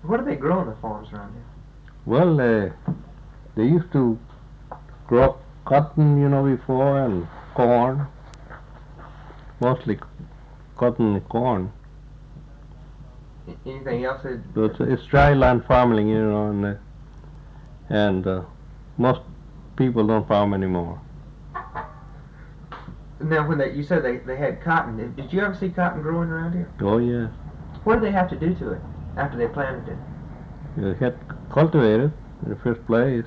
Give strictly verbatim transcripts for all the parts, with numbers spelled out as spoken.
What do they grow on the farms around here? Well, uh, they used to grow cotton, you know, before, and corn, mostly cotton and corn. Anything else? That, So it's, it's dry land farming, you know, and, uh, and uh, most people don't farm anymore. now, when they, you said they, they had cotton, did, did you ever see cotton growing around here? Oh, yeah. What did they have to do to it after they planted it? They had cultivated in the first place.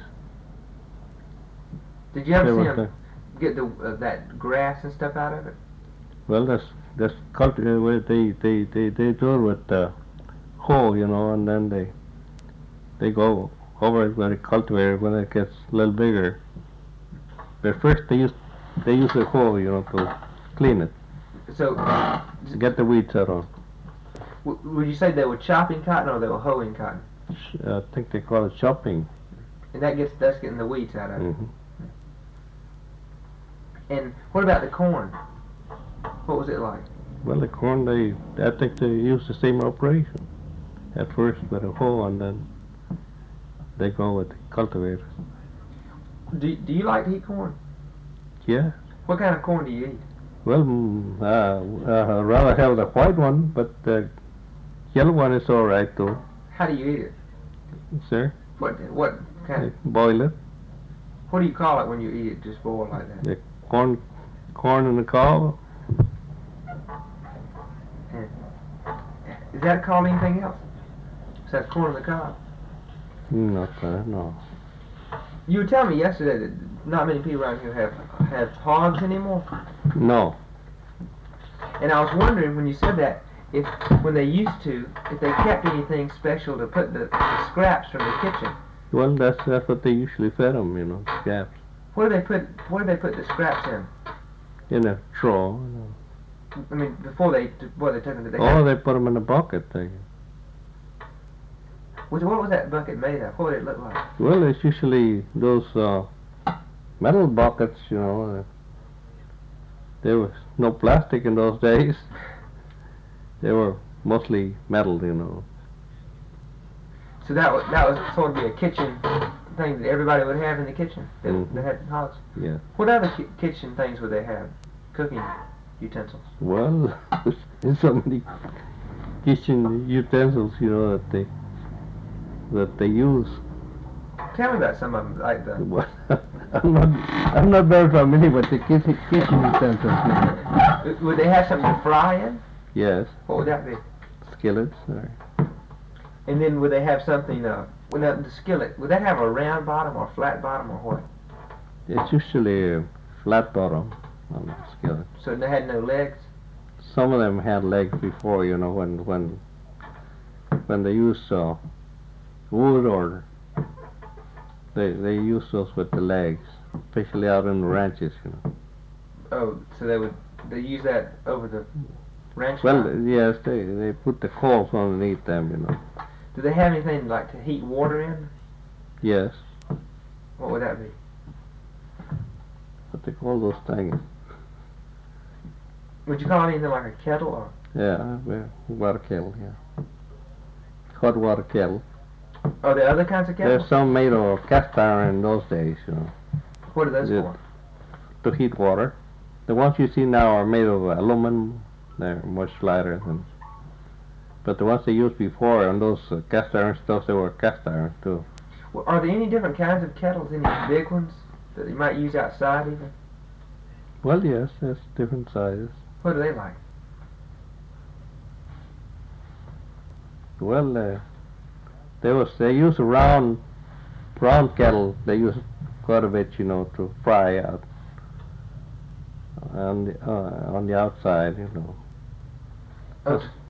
Did you ever They see were them get the uh, that grass and stuff out of it? Well, that's that's cultivated. They they they they do it with the hoe, you know, and then they they go over it when it cultivated when it gets a little bigger. But first they use they use the hoe, you know, to clean it, So, to get the weeds out of. w- would you say they were chopping cotton or they were hoeing cotton? I think they call it chopping. And that gets that's getting the weeds out of it. Mm-hmm. And what about the corn? What was it like? Well, the corn they I think they use the same operation. At first with a hoe, and then they go with the cultivator. Do Do you like to eat corn? Yeah. What kind of corn do you eat? Well, mm, uh, uh, I'd rather have the white one, but the yellow one is all right too. How do you eat it? Sir, What What kind? Of, boil it. what do you call it when you eat it just boiled like that? The corn, corn in the cob. Is that called anything else? So that's corn on the cob. Not that, no. You were telling me yesterday that not many people around here have have hogs anymore. No. And I was wondering when you said that, if when they used to, if they kept anything special to put the, the scraps from the kitchen. Well, that's that's what they usually fed them, you know, scraps. Where do they put Where do they put the scraps in? In a trough. You know. I mean, before they before they took them to the. Oh, they put them in a bucket. They, What, what was that bucket made of? What did it look like? well, it's usually those uh, metal buckets, you know. Uh, there was no plastic in those days. They were mostly metal, you know. So that was that was sort of be a kitchen thing that everybody would have in the kitchen that, Mhm. that had hogs. Yeah. What other ki- kitchen things would they have? Cooking utensils. Well, there's so many kitchen utensils, you know, that they that they use. Tell me about some of them, like the. Well, I'm not I'm not very familiar with the kitchen kitchen utensils. Now. Would they have something to fry in? Yes, What would that be? skillets. Or, And then would they have something? Uh, well, now, the skillet. Would that have a round bottom or flat bottom or what? it's usually a flat bottom on the skillet. So they had no legs. Some of them had legs before, you know, when when when they use uh, wood or they they use those with the legs, especially out in the ranches, you know. Oh, so they would they use that over the ranch. Well, line? yes, they they put the coals underneath them, you know. Do they have anything like to heat water in? Yes, What would that be? what they call those things. Would you call it anything like a kettle or? Yeah, well, water kettle, yeah. Hot water kettle. Are there other kinds of kettles? There's some made of cast iron in those days, you know, What are those Yeah. for? to heat water. The ones you see now are made of aluminum. They're much lighter than. But the ones they used before on those uh, cast iron stuff, they were cast iron too. Well, are there any different kinds of kettles? Any big ones that you might use outside even? Well, yes, there's different sizes. What are they like? Well, uh, they was they use a round round kettle. They use quite a bit, you know, to fry out on the uh, on the outside, you know. Oh, That's-